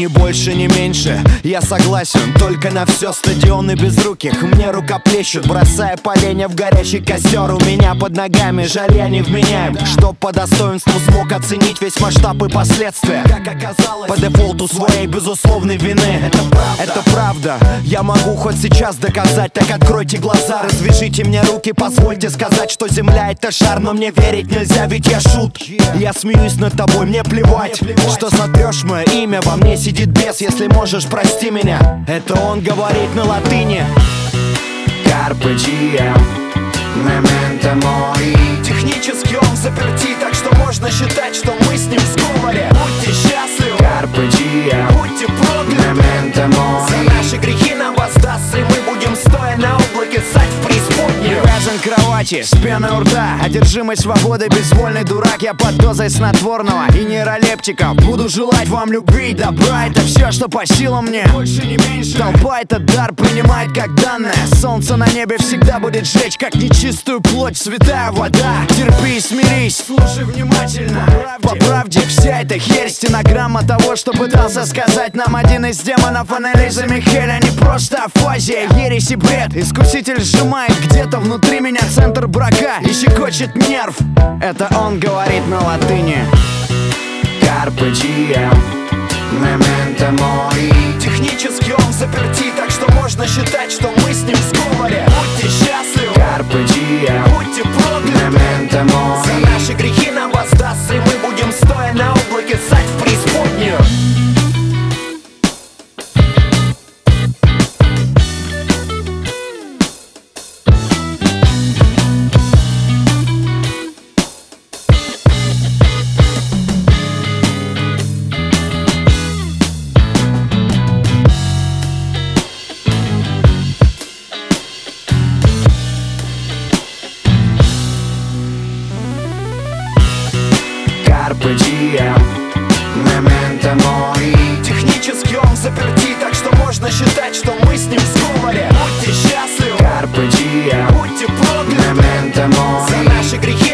Ни больше, ни меньше, я согласен. Только на все стадионы безруких мне рукоплещут, бросая поленья в горящий костер. У меня под ногами жаль, я не вменяем, чтоб по достоинству смог оценить весь масштаб и последствия. Как оказалось, по дефолту своей безусловной вины. Это правда, я могу хоть сейчас доказать. Так откройте глаза, развяжите мне руки, позвольте сказать, что земля это шар. Но мне верить нельзя, ведь я шут. Я смеюсь над тобой, мне плевать, что сотрешь мое имя. Во мне сидит бес, если можешь, прости меня. Это он говорит на латыни. Carpe diem, memento mori. Технически он заперти, так что можно считать, что мы с ним в сговоре. Будьте счастливы, Carpe diem, будьте прокляты. memento mori. За наши грехи нам воздастся, и мы будем стоя на облаке ссать в преисподнюю. Привязан к кровати, с пеной у рта, одержимой свободой, безвольный дурак. Я под дозой снотворного и нейролептиков. Буду желать вам любви, добра, это все, что по силам мне. Больше не меньше. Толпа этот дар принимает как данное. Солнце на небе всегда будет жечь, как нечистую плоть, святая вода. Терпи и смирись, слушай внимательно. По правде вся эта херь, стенограмма того, что пытался сказать нам один из демонов анализа Михеля. Не просто афазия, ересь и бред. Искуситель сжимает где-то внутри меня центр брака и щекочет нерв. Это он говорит на латыни. Carpe diem, memento mori. Технически он заперти, так что можно считать, что мы с ним в сговоре. Будьте счастливы, Carpe diem, будьте прокляты. memento mori. За наши грехи нам воздастся, и мы будем стоя на облаке ссать в преисподнюю. Carpe diem, memento mori. Технически он заперти, так что можно считать, что мы с ним в сговоре. Будьте счастливы, Carpe diem, будьте прокляты. memento mori. За наши грехи